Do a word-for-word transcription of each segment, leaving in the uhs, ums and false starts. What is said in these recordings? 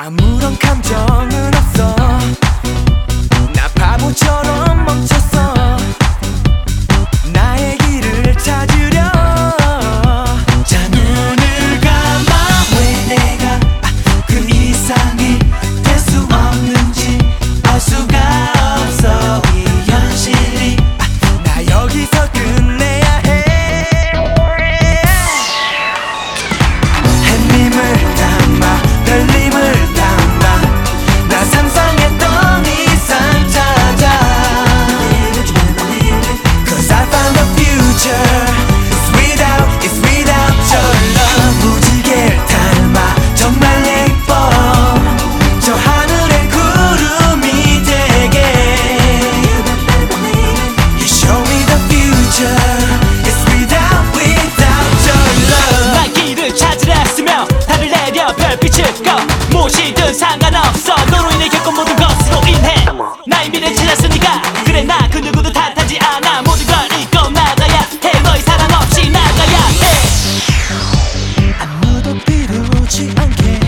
아무런 감정은 없어. 나 바보처럼 멈췄어. 나의 길을 찾으려. 자 눈을 감아. 왜 내가 그 이상이 될 수 없는지 알 수가 없어. 이 현실이 나 여기서 끝내야 해. 햇님을 담아 별님을 담아 나 상상했던 이상 찾아. Cause I found the future. It's without, it's without your love. 무지개를 닮아 정말 예뻐. 저 하늘의 구름이 되게. You show me the future. It's without, without your love. 난 길을 찾으려 했으며 달을 내려 별빛을 꺼. 무엇이든 상관없어. 너로 인해 겪은 모든 것으로 인해 나의 미래를 찾았으니까. 그래 나 그 누구도 탓하지 않아. 모든 걸 잊고 나가야 해. 너의 사랑 없이 나가야 해. 아무도 필요치 않게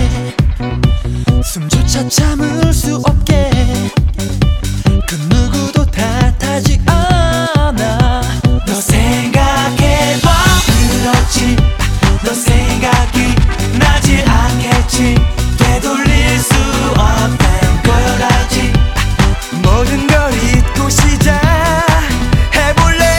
숨조차 참을 수 없게. 그 누구도 탓하지 않아. 너 생각해봐. 그렇지 너 생각이 나지 않겠지. 되돌릴 수 없는 걸 알지. 모든 걸 잊고 시작해볼래.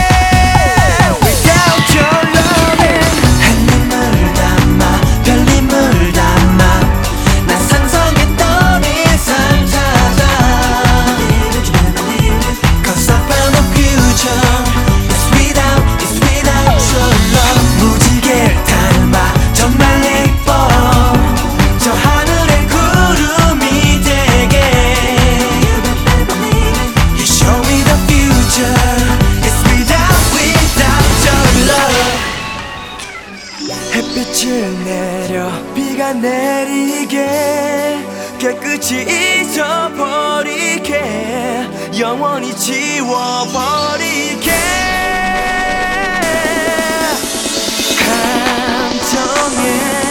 Without your loving. 햇님을 담아 별님을 담아 나 상상했던 이상 찾아. Cause I found the future. It's without, it's without your love. 무지개를 닮아 정말 예뻐. 저 하늘의 구름이 되게. You show me the future. It's without, without your love. 햇빛을 내려 비가 내리게. 깨끗이 잊어버리게. 영원히 지워버리게. 감정에